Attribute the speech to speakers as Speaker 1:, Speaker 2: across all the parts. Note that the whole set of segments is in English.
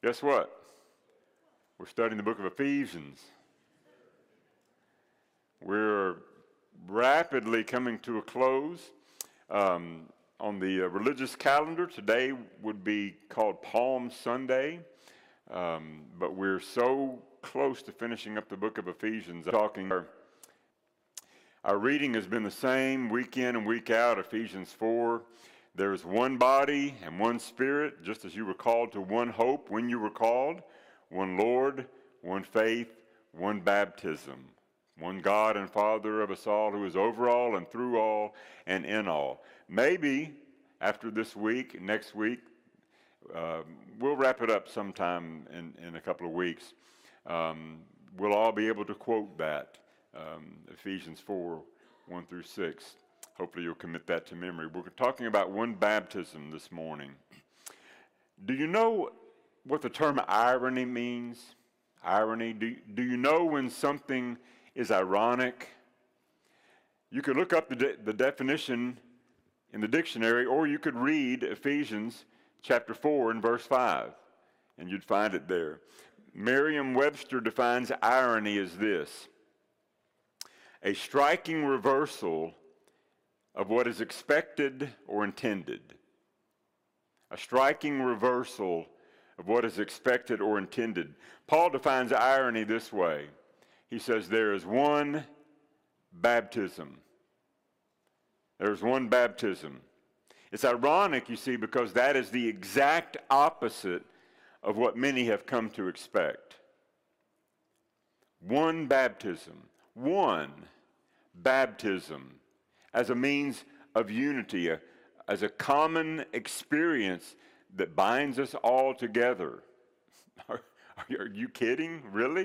Speaker 1: Guess what? We're studying the book of Ephesians. We're rapidly coming to a close. On the religious calendar, today would be called Palm Sunday, but we're so close to finishing up the book of Ephesians. Our reading has been the same week in and week out, Ephesians 4. There is one body and one Spirit, just as you were called to one hope when you were called, one Lord, one faith, one baptism, one God and Father of us all, who is over all and through all and in all. Maybe after this week, next week, we'll wrap it up sometime in a couple of weeks. We'll all be able to quote that, Ephesians 4, 1 through 6. Hopefully you'll commit that to memory. We're talking about one baptism this morning. Do you know what the term irony means? Irony. Do you know when something is ironic? You could look up the definition in the dictionary, or you could read Ephesians chapter 4 and verse 5, and you'd find it there. Merriam-Webster defines irony as this: a striking reversal of what is expected or intended. A striking reversal of what is expected or intended. Paul defines irony this way. He says there is one baptism. There's one baptism. It's ironic, you see, because that is the exact opposite of what many have come to expect. One baptism. One baptism as a means of unity, as a common experience that binds us all together. Are you kidding? Really?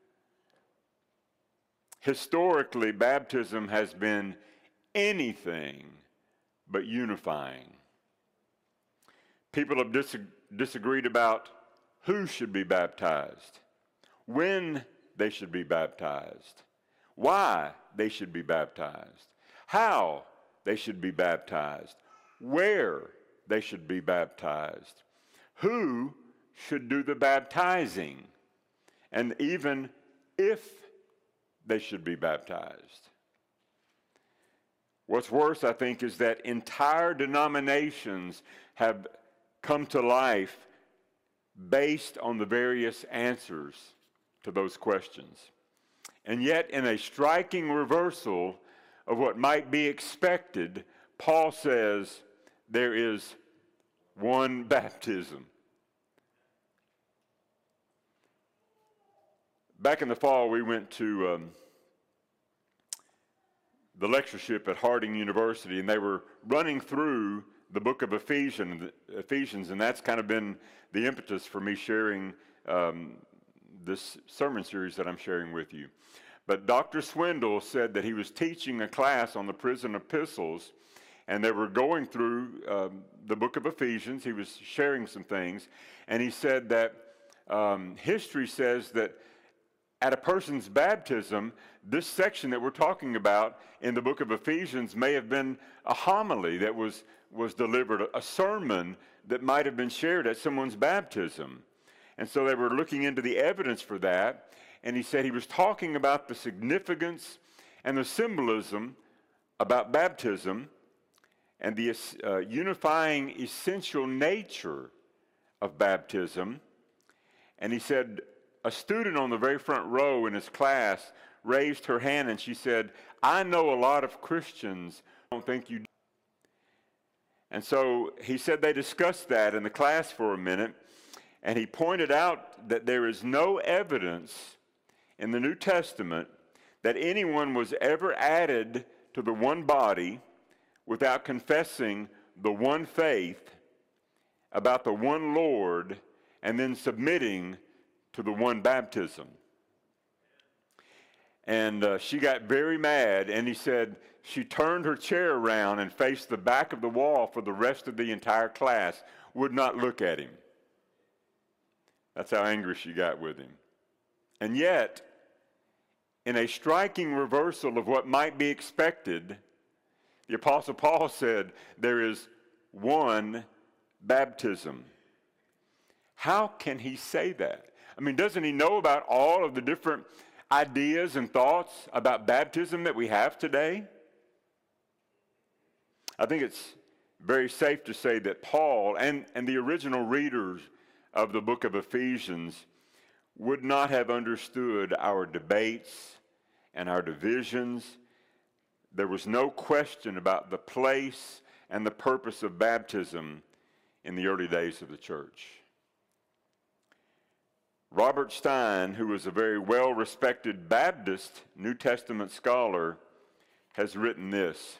Speaker 1: Historically, baptism has been anything but unifying. People have disagreed about who should be baptized, when they should be baptized, why they should be baptized, how they should be baptized, where they should be baptized, who should do the baptizing, and even if they should be baptized. What's worse, I think, is that entire denominations have come to life based on the various answers to those questions. And yet, in a striking reversal of what might be expected, Paul says there is one baptism. Back in the fall, we went to the lectureship at Harding University, and they were running through the book of Ephesians, and that's kind of been the impetus for me sharing this sermon series that I'm sharing with you. But Dr. Swindle said that he was teaching a class on the prison epistles, and they were going through the book of Ephesians. He was sharing some things, and he said that history says that at a person's baptism, this section that we're talking about in the book of Ephesians may have been a homily that was delivered, a sermon that might have been shared at someone's baptism. And so they were looking into the evidence for that, and he said he was talking about the significance and the symbolism about baptism and the unifying essential nature of baptism. And he said a student on the very front row in his class raised her hand and she said, "I know a lot of Christians don't think you do." And so he said they discussed that in the class for a minute, and he pointed out that there is no evidence in the New Testament that anyone was ever added to the one body without confessing the one faith about the one Lord and then submitting to the one baptism. And she got very mad, and he said she turned her chair around and faced the back of the wall for the rest of the entire class, would not look at him. That's how angry she got with him. And yet, in a striking reversal of what might be expected, the Apostle Paul said there is one baptism. How can he say that? I mean, doesn't he know about all of the different ideas and thoughts about baptism that we have today? I think it's very safe to say that Paul and the original readers of the book of Ephesians would not have understood our debates and our divisions. There was no question about the place and the purpose of baptism in the early days of the church. Robert Stein, who was a very well-respected Baptist New Testament scholar, has written this.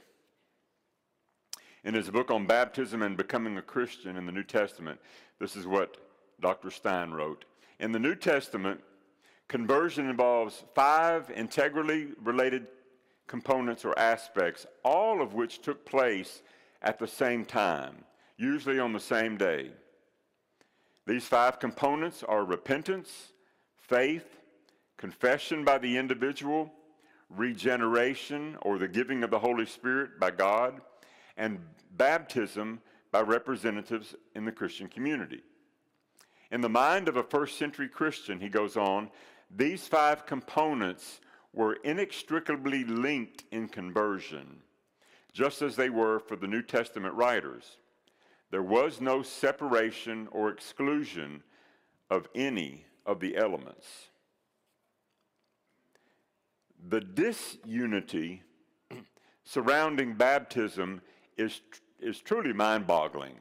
Speaker 1: In his book on baptism and becoming a Christian in the New Testament, this is what Dr. Stein wrote. In the New Testament, conversion involves 5 integrally related components or aspects, all of which took place at the same time, usually on the same day. These 5 components are repentance, faith, confession by the individual, regeneration or the giving of the Holy Spirit by God, and baptism by representatives in the Christian community. In the mind of a first-century Christian, he goes on, these 5 components were inextricably linked in conversion, just as they were for the New Testament writers. There was no separation or exclusion of any of the elements. The disunity surrounding baptism is truly mind-boggling.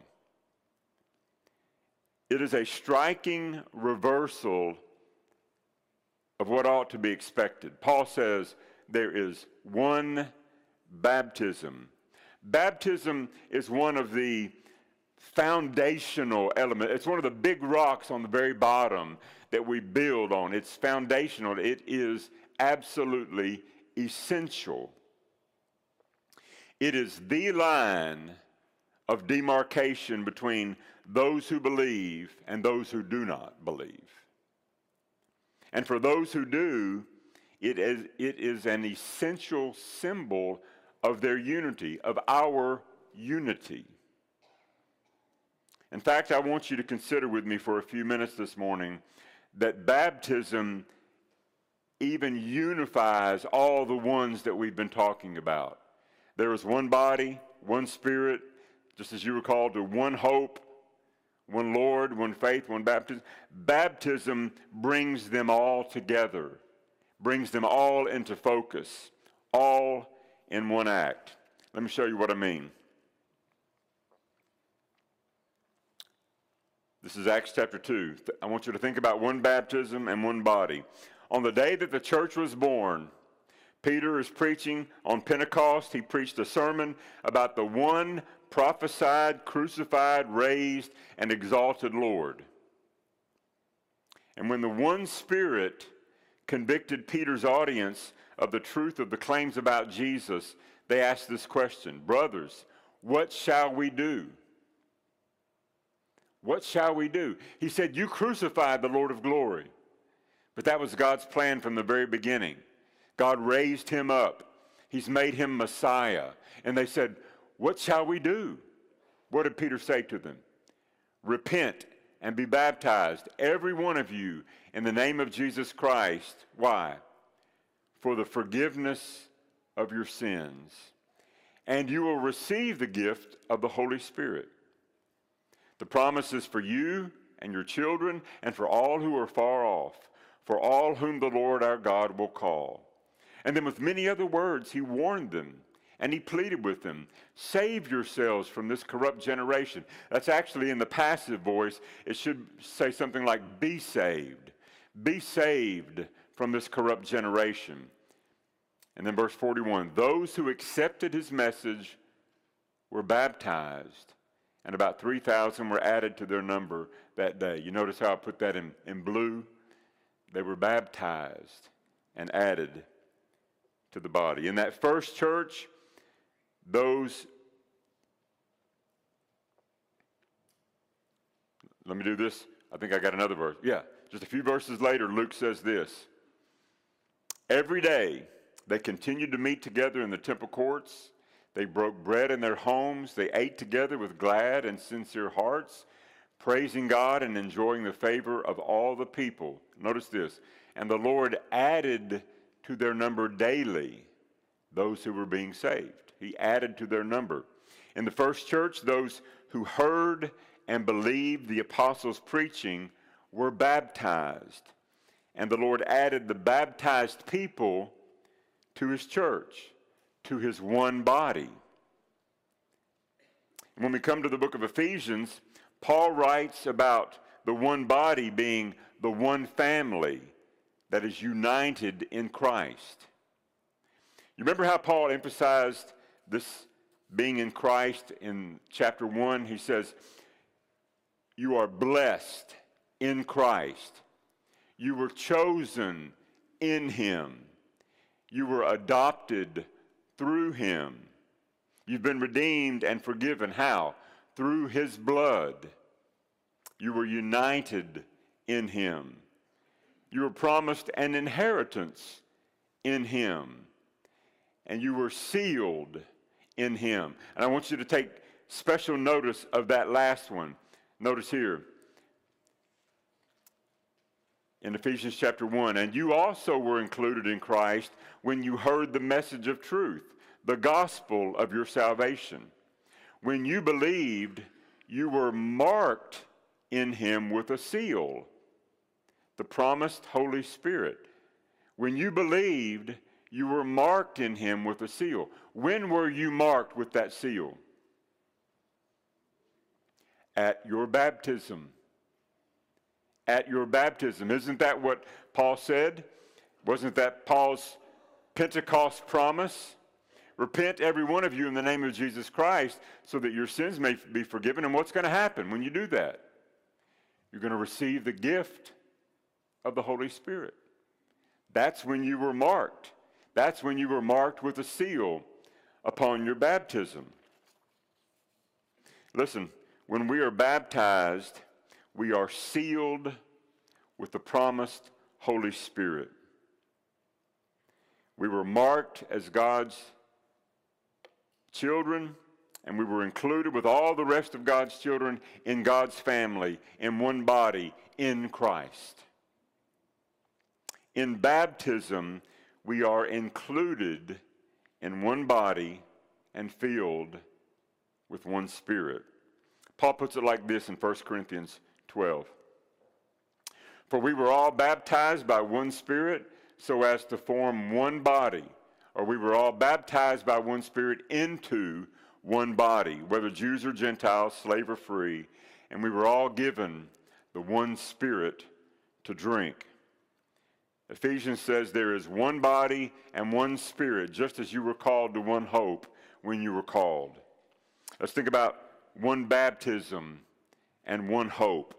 Speaker 1: It is a striking reversal of what ought to be expected. Paul says there is one baptism. Baptism is one of the foundational elements. It's one of the big rocks on the very bottom that we build on. It's foundational. It is absolutely essential. It is the line of demarcation between those who believe and those who do not believe. And for those who do, it is an essential symbol of their unity, of our unity. In fact, I want you to consider with me for a few minutes this morning that baptism even unifies all the ones that we've been talking about. There is one body, one Spirit, just as you were called to one hope, one Lord, one faith, one baptism. Baptism brings them all together, brings them all into focus, all in one act. Let me show you what I mean. This is Acts chapter 2. I want you to think about one baptism and one body. On the day that the church was born, Peter is preaching on Pentecost. He preached a sermon about the one prophesied, crucified, raised, and exalted Lord. And when the one Spirit convicted Peter's audience of the truth of the claims about Jesus, they asked this question, brothers, what shall we do? What shall we do? He said, you crucified the Lord of glory. But that was God's plan from the very beginning. God raised him up. He's made him Messiah. And they said, what shall we do? What did Peter say to them? Repent and be baptized, every one of you, in the name of Jesus Christ. Why? For the forgiveness of your sins. And you will receive the gift of the Holy Spirit. The promise is for you and your children and for all who are far off, for all whom the Lord our God will call. And then with many other words, he warned them and he pleaded with them, save yourselves from this corrupt generation. That's actually in the passive voice. It should say something like, be saved. Be saved from this corrupt generation. And then verse 41, those who accepted his message were baptized, and about 3,000 were added to their number that day. You notice how I put that in blue? They were baptized and added to the body. In that first church, let me do this. I think I got another verse. Yeah, just a few verses later, Luke says this. Every day, they continued to meet together in the temple courts. They broke bread in their homes. They ate together with glad and sincere hearts, praising God and enjoying the favor of all the people. Notice this. And the Lord added to their number daily those who were being saved. He added to their number. In the first church, those who heard and believed the apostles' preaching were baptized. And the Lord added the baptized people to his church, to his one body. When we come to the book of Ephesians, Paul writes about the one body being the one family that is united in Christ. You remember how Paul emphasized this being in Christ in chapter 1? He says, you are blessed in Christ. You were chosen in him. You were adopted through him. You've been redeemed and forgiven. How? Through his blood. You were united in him. You were promised an inheritance in him. And you were sealed in him. And I want you to take special notice of that last one. Notice here in Ephesians chapter 1, and you also were included in Christ when you heard the message of truth, the gospel of your salvation. When you believed, you were marked in him with a seal, the promised Holy Spirit. When you believed, you were marked in him with a seal. When were you marked with that seal? At your baptism. At your baptism. Isn't that what Paul said? Wasn't that Paul's Pentecost promise? Repent, every one of you, in the name of Jesus Christ, so that your sins may be forgiven. And what's going to happen when you do that? You're going to receive the gift of the Holy Spirit. That's when you were marked. That's when you were marked with a seal upon your baptism. Listen, when we are baptized, we are sealed with the promised Holy Spirit. We were marked as God's children, and we were included with all the rest of God's children in God's family, in one body, in Christ. In baptism, we are included in one body and filled with one Spirit. Paul puts it like this in 1 Corinthians 12. For we were all baptized by one Spirit so as to form one body, or we were all baptized by one Spirit into one body, whether Jews or Gentiles, slave or free, and we were all given the one Spirit to drink. Ephesians says there is one body and one Spirit, just as you were called to one hope when you were called. Let's think about one baptism and one hope.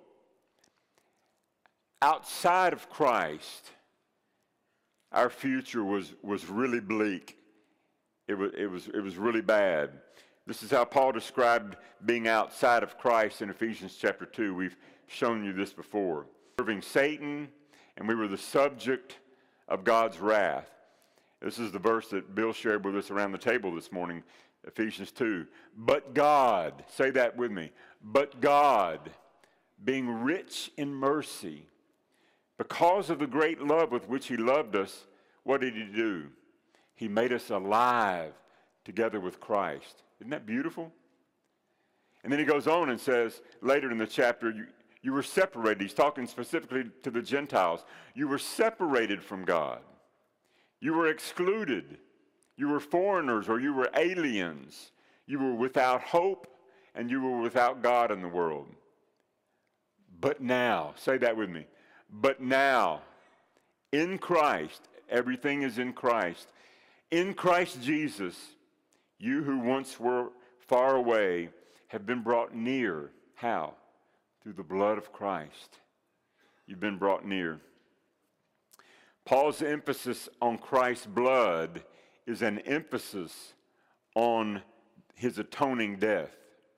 Speaker 1: Outside of Christ, our future was really bleak. It was really bad. This is how Paul described being outside of Christ in Ephesians chapter 2. We've shown you this before. Serving Satan, and we were the subject of God's wrath. This is the verse that Bill shared with us around the table this morning, Ephesians 2. But God, say that with me, but God, being rich in mercy, because of the great love with which he loved us, what did he do? He made us alive together with Christ. Isn't that beautiful? And then he goes on and says later in the chapter, you were separated. He's talking specifically to the Gentiles. You were separated from God. You were excluded. You were foreigners, or you were aliens. You were without hope, and you were without God in the world. But now, say that with me. But now, in Christ, everything is in Christ. In Christ Jesus, you who once were far away have been brought near. How? Through the blood of Christ. You've been brought near. Paul's emphasis on Christ's blood is an emphasis on his atoning death.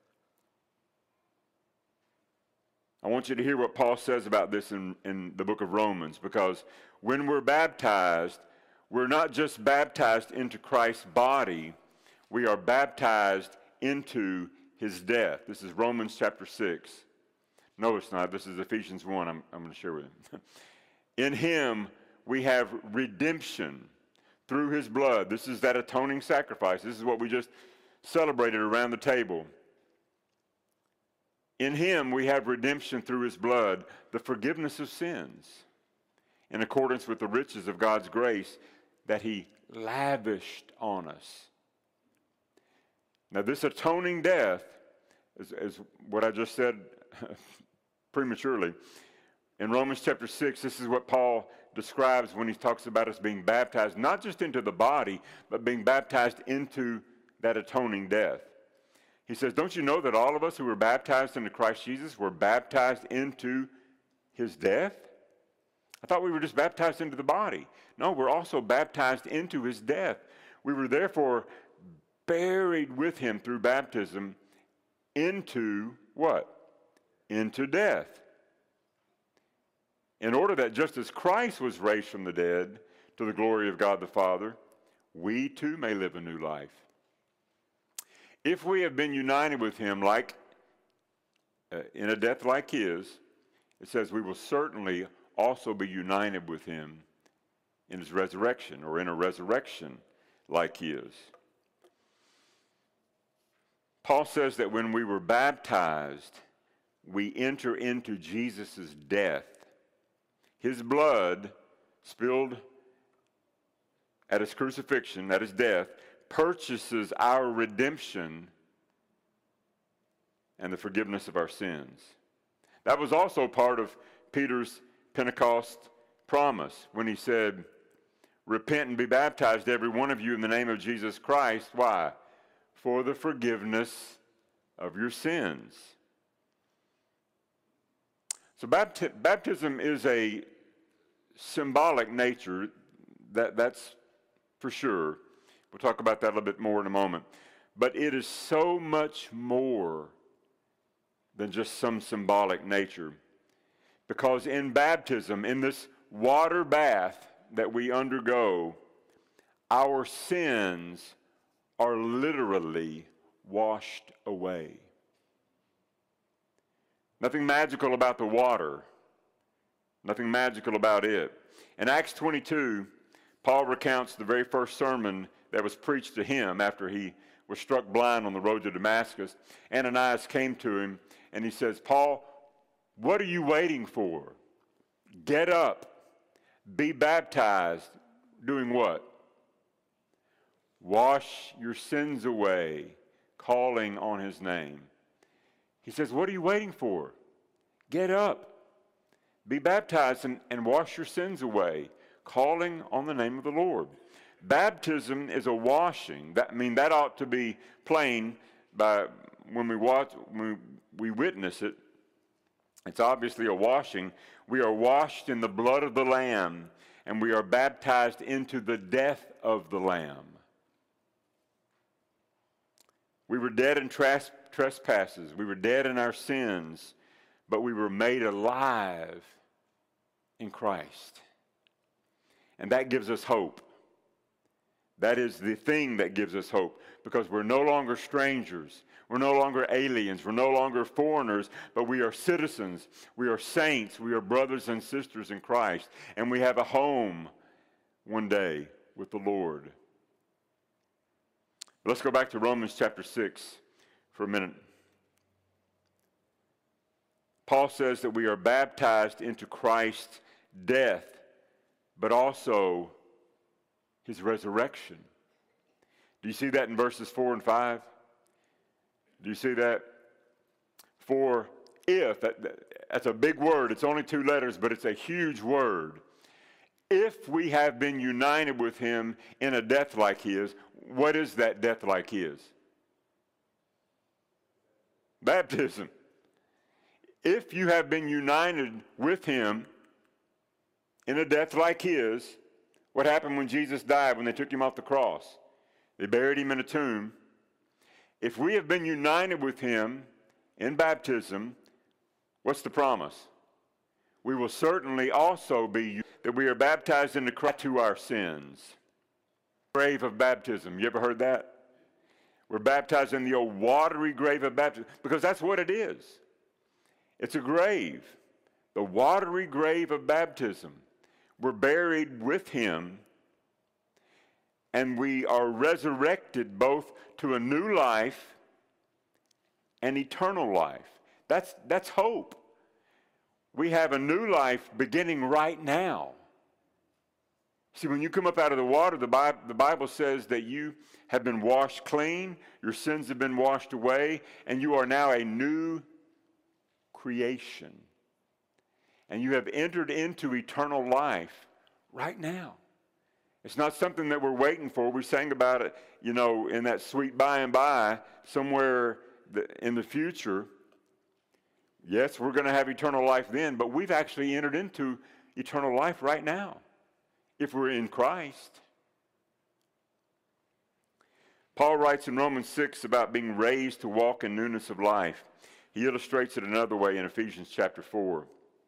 Speaker 1: I want you to hear what Paul says about this in the book of Romans, because when we're baptized, we're not just baptized into Christ's body, we are baptized into his death. This is Romans chapter 6. No, it's not. This is Ephesians 1 I'm going to share with you. In him we have redemption through his blood. This is that atoning sacrifice. This is what we just celebrated around the table. In him we have redemption through his blood, the forgiveness of sins, in accordance with the riches of God's grace that he lavished on us. Now this atoning death is what I just said prematurely. In Romans chapter 6, this is what Paul describes when he talks about us being baptized, not just into the body, but being baptized into that atoning death. He says, don't you know that all of us who were baptized into Christ Jesus were baptized into his death? I thought we were just baptized into the body. No, we're also baptized into his death. We were therefore buried with him through baptism into what? Into death. In order that just as Christ was raised from the dead to the glory of God the Father, we too may live a new life. If we have been united with him like in a death like his, it says we will certainly also be united with him in his resurrection, or in a resurrection like his. Paul says that when we were baptized, we enter into Jesus' death. His blood spilled at his crucifixion, at his death, purchases our redemption and the forgiveness of our sins. That was also part of Peter's Pentecost promise when he said, repent and be baptized, every one of you, in the name of Jesus Christ. Why? For the forgiveness of your sins. So baptism is a symbolic nature, that's for sure. We'll talk about that a little bit more in a moment. But it is so much more than just some symbolic nature. Because in baptism, in this water bath that we undergo, our sins are literally washed away. Nothing magical about the water. Nothing magical about it. In Acts 22, Paul recounts the very first sermon that was preached to him after he was struck blind on the road to Damascus. Ananias came to him and he says, Paul, what are you waiting for? Get up, be baptized. Doing what? Wash your sins away, calling on his name. He says, what are you waiting for? Get up, be baptized and wash your sins away, calling on the name of the Lord. Baptism is a washing. That ought to be plain by when we witness it. It's obviously a washing. We are washed in the blood of the Lamb, and we are baptized into the death of the Lamb. We were dead in trespasses. We were dead in our sins, but we were made alive in Christ. And that gives us hope. That is the thing that gives us hope, because we're no longer strangers. We're no longer aliens. We're no longer foreigners, but we are citizens. We are saints. We are brothers and sisters in Christ. And we have a home one day with the Lord. Let's go back to Romans chapter 6 for a minute. Paul says that we are baptized into Christ's death, but also his resurrection. Do you see that in verses 4 and 5? Do you see that? For if, that's a big word. It's only 2 letters, but it's a huge word. If we have been united with him in a death like his, what is that death like his? Baptism. If you have been united with him in a death like his, what happened when Jesus died, when they took him off the cross? They buried him in a tomb. If we have been united with him in baptism, what's the promise? We will certainly also be, that we are baptized into Christ to our sins. Grave of baptism. You ever heard that? We're baptized in the old watery grave of baptism, because that's what it is. It's a grave, the watery grave of baptism. We're buried with him, and we are resurrected both to a new life and eternal life. That's hope. We have a new life beginning right now. See, when you come up out of the water, the Bible says that you have been washed clean, your sins have been washed away, and you are now a new creation. And you have entered into eternal life right now. It's not something that we're waiting for. We sang about it, in that sweet by and by, somewhere in the future. Yes, we're going to have eternal life then, but we've actually entered into eternal life right now, if we're in Christ. Paul writes in Romans 6 about being raised to walk in newness of life. He illustrates it another way in Ephesians chapter 4.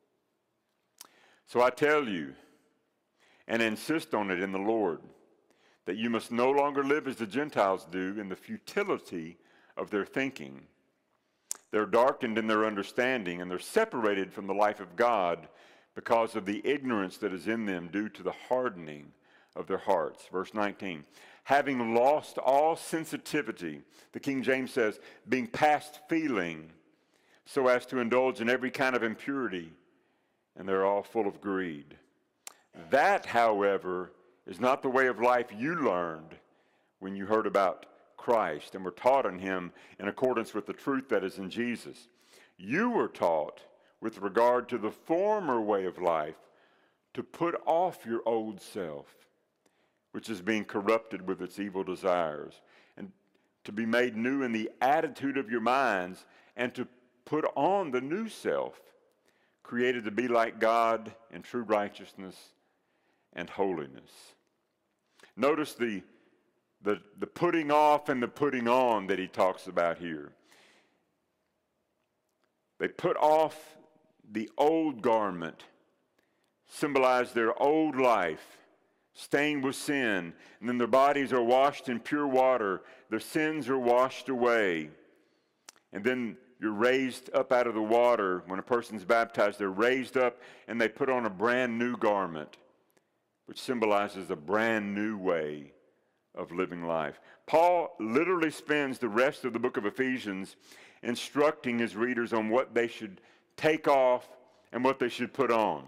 Speaker 1: So I tell you, and insist on it in the Lord, that you must no longer live as the Gentiles do in the futility of their thinking. They're darkened in their understanding, and they're separated from the life of God because of the ignorance that is in them due to the hardening of their hearts. Verse 19, having lost all sensitivity, the King James says, being past feeling, so as to indulge in every kind of impurity, and they're all full of greed. That, however, is not the way of life you learned when you heard about Christ and were taught in him in accordance with the truth that is in Jesus. You were taught with regard to the former way of life to put off your old self, which is being corrupted with its evil desires, and to be made new in the attitude of your minds, and to put on the new self, created to be like God in true righteousness and holiness. Notice the putting off and the putting on that he talks about here. They put off the old garment, symbolized their old life, stained with sin, and then their bodies are washed in pure water. Their sins are washed away. And then you're raised up out of the water. When a person's baptized, they're raised up and they put on a brand new garment, which symbolizes a brand new way of living life. Paul literally spends the rest of the book of Ephesians instructing his readers on what they should take off and what they should put on.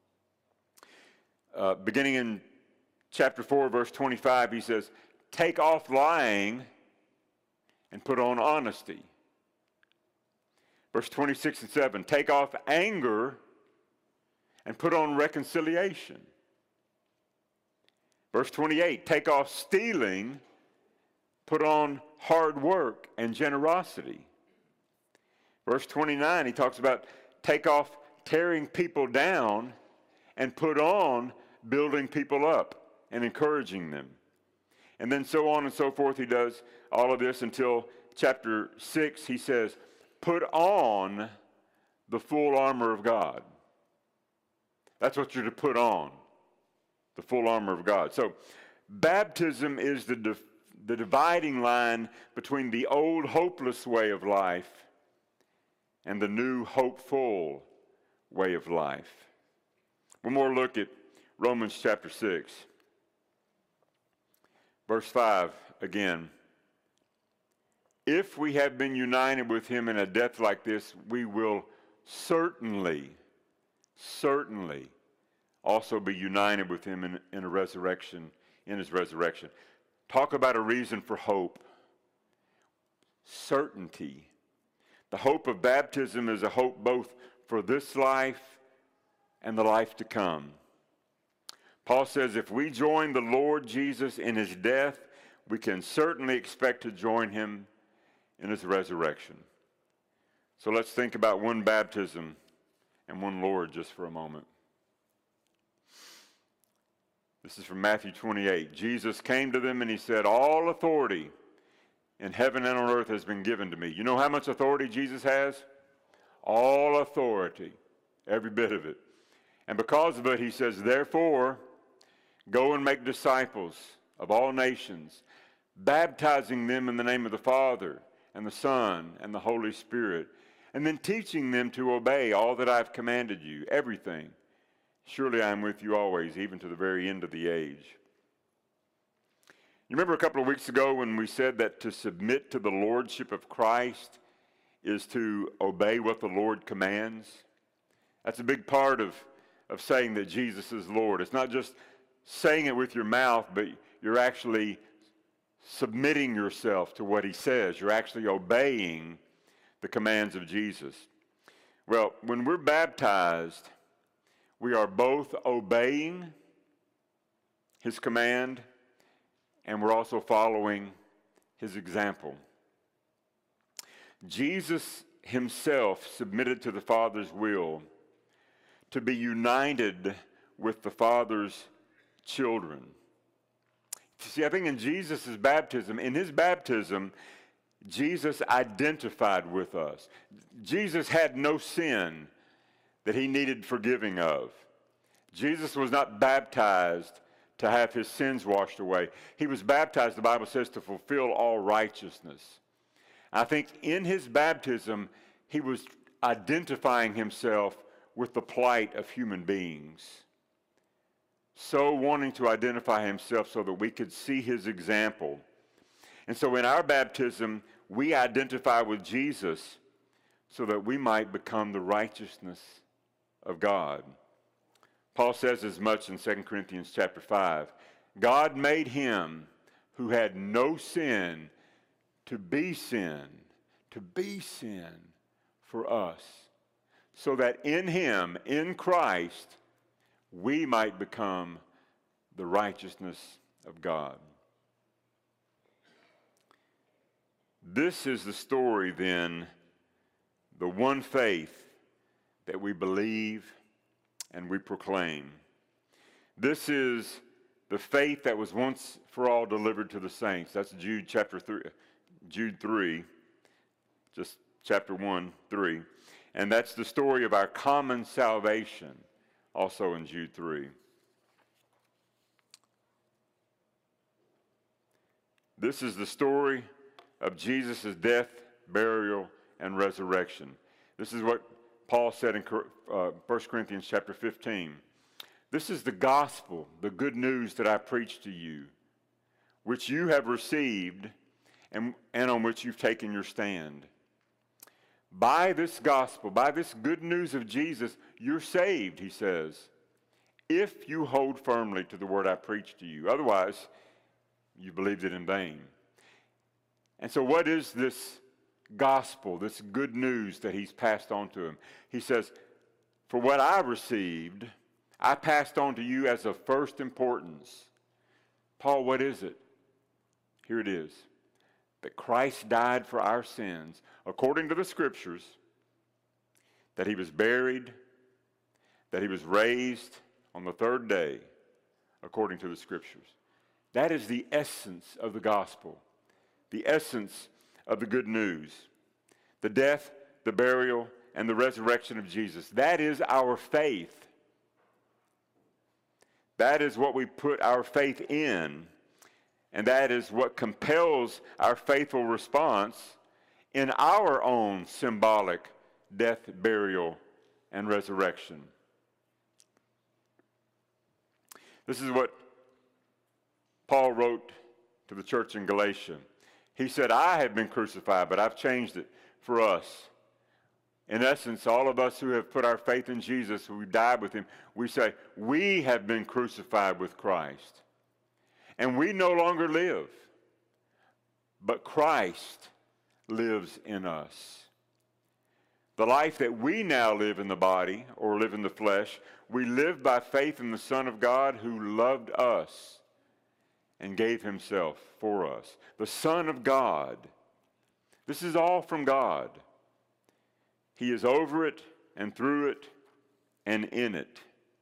Speaker 1: Beginning in chapter 4, verse 25, he says, take off lying and put on honesty. Verse 26 and 7, take off anger and put on reconciliation. Verse 28, take off stealing, put on hard work and generosity. Verse 29, he talks about take off tearing people down and put on building people up and encouraging them. And then so on and so forth. He does all of this until chapter 6. He says, put on the full armor of God. That's what you're to put on, the full armor of God. So baptism is the dividing line between the old hopeless way of life and the new hopeful way of life. One more look at Romans chapter 6. Verse 5 again. If we have been united with him in a death like this, we will certainly also be united with him in a resurrection, in his resurrection. Talk about a reason for hope. Certainty. The hope of baptism is a hope both for this life and the life to come. Paul says if we join the Lord Jesus in his death, we can certainly expect to join him in his resurrection. So let's think about one baptism and one Lord just for a moment. This is from Matthew 28. Jesus came to them and he said, all authority in heaven and on earth has been given to me. You know how much authority Jesus has? All authority, every bit of it. And because of it, he says, therefore, go and make disciples of all nations, baptizing them in the name of the Father and the Son and the Holy Spirit, and then teaching them to obey all that I've commanded you, everything. Surely I am with you always, even to the very end of the age. You remember a couple of weeks ago when we said that to submit to the lordship of Christ is to obey what the Lord commands? That's a big part of saying that Jesus is Lord. It's not just saying it with your mouth, but you're actually submitting yourself to what he says. You're actually obeying the commands of Jesus. Well, when we're baptized, we are both obeying his command and we're also following his example. Jesus himself submitted to the Father's will to be united with the Father's children. See, I think in Jesus' baptism, Jesus identified with us. Jesus had no sin that he needed forgiving of. Jesus was not baptized to have his sins washed away. He was baptized, the Bible says, to fulfill all righteousness. I think in his baptism, he was identifying himself with the plight of human beings. So wanting to identify himself so that we could see his example. And so in our baptism, we identify with Jesus so that we might become the righteousness of God. Paul says as much in 2 Corinthians chapter 5. God made him who had no sin to be sin for us, so that in him, in Christ, we might become the righteousness of God. This is the story then, the one faith that we believe and we proclaim. This is the faith that was once for all delivered to the saints. That's Jude 3, just chapter 1, 3. And that's the story of our common salvation, also in Jude 3. This is the story of Jesus' death, burial, and resurrection. This is what Paul said in 1 Corinthians chapter 15. This is the gospel, the good news that I preach to you, which you have received and on which you've taken your stand. By this gospel, by this good news of Jesus, you're saved, he says, if you hold firmly to the word I preach to you. Otherwise, you believed it in vain. And so what is this gospel, this good news that he's passed on to him? He says, for what I received, I passed on to you as of first importance. Paul, what is it? Here it is. That Christ died for our sins, according to the Scriptures, that he was buried, that he was raised on the third day, according to the Scriptures. That is the essence of the gospel, the essence of the good news. The death, the burial, and the resurrection of Jesus. That is our faith. That is what we put our faith in. And that is what compels our faithful response in our own symbolic death, burial, and resurrection. This is what Paul wrote to the church in Galatia. He said, I have been crucified, but I've changed it for us. In essence, all of us who have put our faith in Jesus, who died with him, we say, we have been crucified with Christ. And we no longer live, but Christ lives in us. The life that we now live in the body, or live in the flesh, we live by faith in the Son of God who loved us and gave himself for us. The Son of God. This is all from God. He is over it and through it and in it.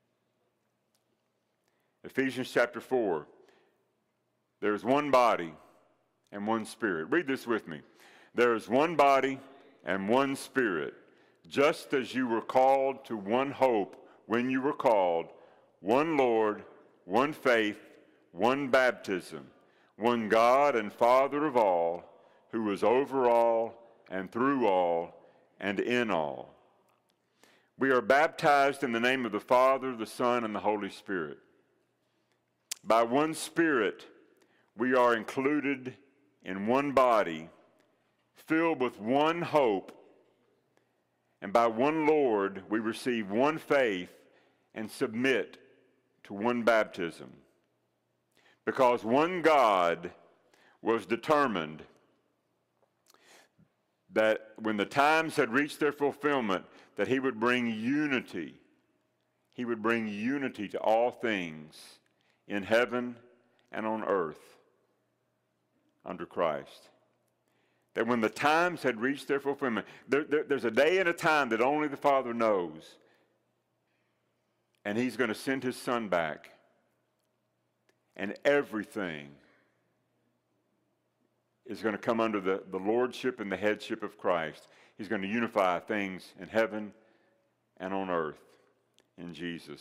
Speaker 1: Ephesians chapter 4. There is one body and one spirit. Read this with me. There is one body and one spirit, just as you were called to one hope when you were called, one Lord, one faith, one baptism, one God and Father of all, who is over all and through all and in all. We are baptized in the name of the Father, the Son, and the Holy Spirit. By one Spirit, we are included in one body, filled with one hope, and by one Lord, we receive one faith and submit to one baptism. Because one God was determined that when the times had reached their fulfillment, that he would bring unity. He would bring unity to all things in heaven and on earth under Christ. That when the times had reached their fulfillment, there's a day and a time that only the Father knows, and he's going to send his Son back, and everything is going to come under the lordship and the headship of Christ. He's going to unify things in heaven and on earth in Jesus.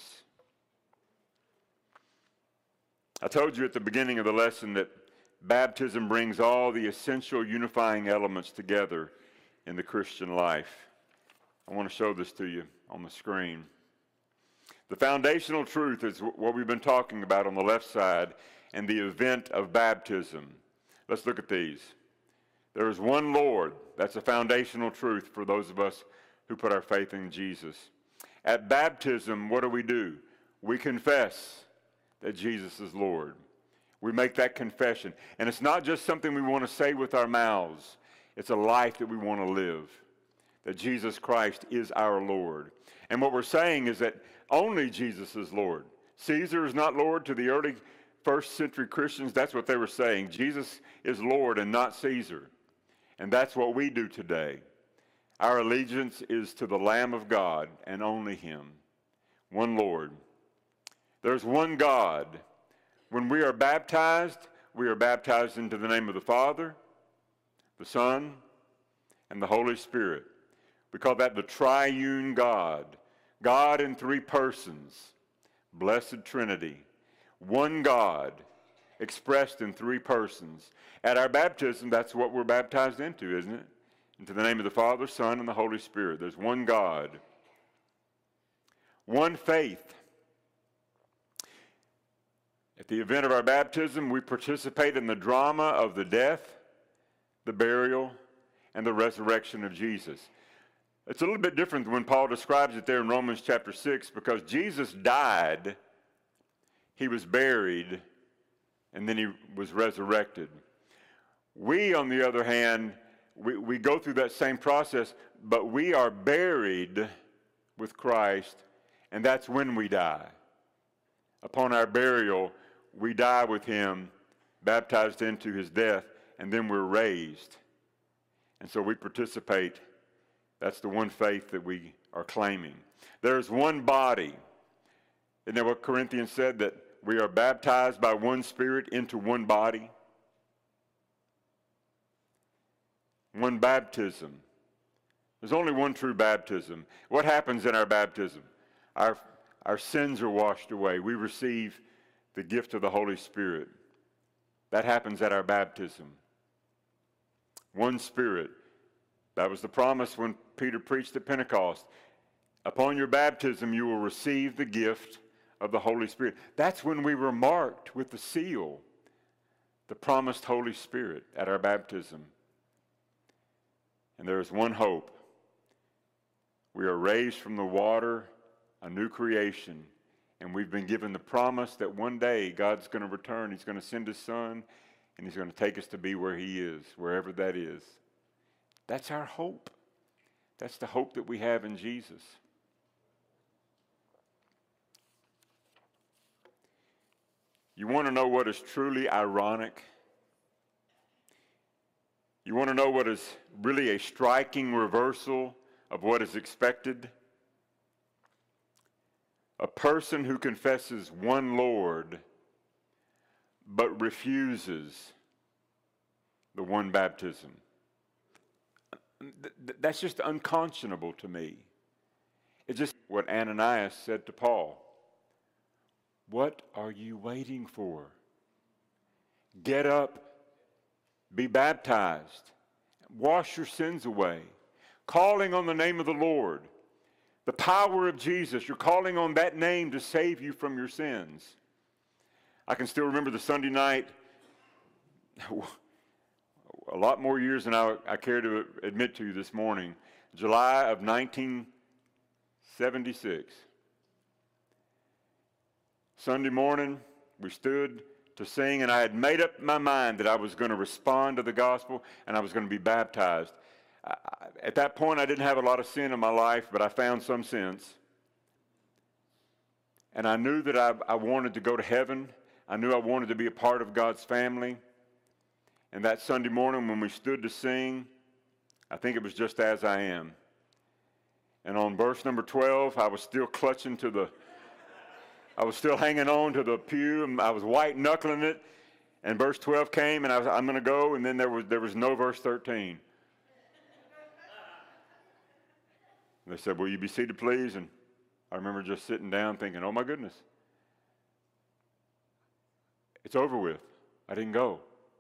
Speaker 1: I told you at the beginning of the lesson that baptism brings all the essential unifying elements together in the Christian life. I want to show this to you on the screen. The foundational truth is what we've been talking about on the left side and the event of baptism. Let's look at these. There is one Lord. That's a foundational truth for those of us who put our faith in Jesus. At baptism, what do? We confess that Jesus is Lord. We make that confession. And it's not just something we want to say with our mouths. It's a life that we want to live. That Jesus Christ is our Lord. And what we're saying is that only Jesus is Lord. Caesar is not Lord. To the early first century Christians, that's what they were saying. Jesus is Lord and not Caesar. And that's what we do today. Our allegiance is to the Lamb of God and only him. One Lord. There's one God. When we are baptized into the name of the Father, the Son, and the Holy Spirit. We call that the triune God. God in three persons. Blessed Trinity. One God expressed in three persons. At our baptism, that's what we're baptized into, isn't it? Into the name of the Father, Son, and the Holy Spirit. There's one God. One faith. At the event of our baptism, we participate in the drama of the death, the burial, and the resurrection of Jesus. It's a little bit different when Paul describes it there in Romans chapter 6, because Jesus died, he was buried, and then he was resurrected. We, on the other hand, we go through that same process, but we are buried with Christ, and that's when we die. Upon our burial, we die with him, baptized into his death, and then we're raised. And so we participate. That's the one faith that we are claiming. There's one body. Isn't that what Corinthians said, that we are baptized by one Spirit into one body? One baptism. There's only one true baptism. What happens in our baptism? Our sins are washed away. We receive the gift of the Holy Spirit. That happens at our baptism. One Spirit. That was the promise when Peter preached at Pentecost. Upon your baptism, you will receive the gift of the Holy Spirit. That's when we were marked with the seal, the promised Holy Spirit at our baptism. And there is one hope. We are raised from the water, a new creation, and we've been given the promise that one day God's going to return. He's going to send his Son, and he's going to take us to be where he is, wherever that is. That's our hope. That's the hope that we have in Jesus. You want to know what is truly ironic? You want to know what is really a striking reversal of what is expected? A person who confesses one Lord but refuses the one baptism. That's just unconscionable to me. It's just what Ananias said to Paul. What are you waiting for? Get up, be baptized, wash your sins away, calling on the name of the Lord, the power of Jesus. You're calling on that name to save you from your sins. I can still remember the Sunday night, a lot more years than I care to admit to you this morning, July of 1976. Sunday morning, we stood to sing, and I had made up my mind that I was going to respond to the gospel and I was going to be baptized. At that point, I didn't have a lot of sin in my life, but I found some sense. And I knew that I wanted to go to heaven. I knew I wanted to be a part of God's family. And that Sunday morning when we stood to sing, I think it was Just As I Am. And on verse number 12, I was still I was still hanging on to the pew, and I was white-knuckling it. And verse 12 came, and I'm going to go, and then there was no verse 13. They said, "Will you be seated, please?" And I remember just sitting down thinking, oh my goodness, it's over with. I didn't go.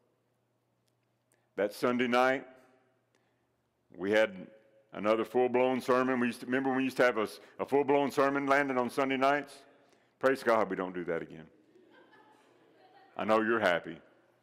Speaker 1: That Sunday night, we had another full-blown sermon. Remember when we used to have a full-blown sermon landing on Sunday nights? Praise God we don't do that again. I know you're happy.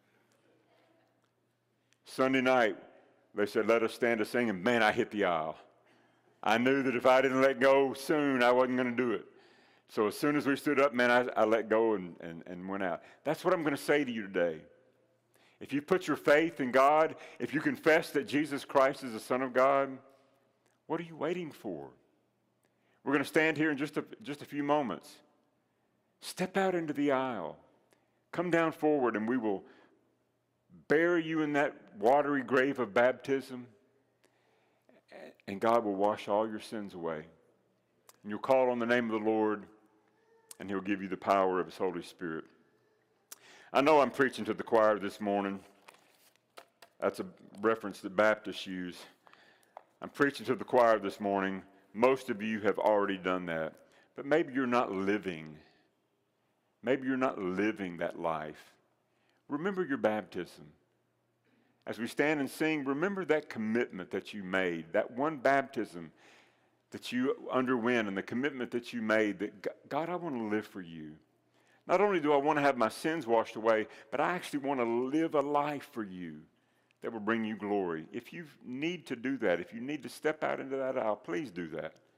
Speaker 1: Sunday night, they said, "Let us stand to sing," and man, I hit the aisle. I knew that if I didn't let go soon, I wasn't going to do it. So as soon as we stood up, man, I let go and went out. That's what I'm going to say to you today. If you put your faith in God, if you confess that Jesus Christ is the Son of God, what are you waiting for? We're going to stand here in just a few moments. Step out into the aisle. Come down forward, and we will bury you in that watery grave of baptism, and God will wash all your sins away. And you'll call on the name of the Lord, and He'll give you the power of His Holy Spirit. I know I'm preaching to the choir this morning. That's a reference that Baptists use. I'm preaching to the choir this morning. Most of you have already done that. But maybe you're not living. Maybe you're not living that life. Remember your baptism. As we stand and sing, remember that commitment that you made, that one baptism that you underwent, and the commitment that you made that, God, I want to live for you. Not only do I want to have my sins washed away, but I actually want to live a life for you that will bring you glory. If you need to do that, if you need to step out into that aisle, please do that.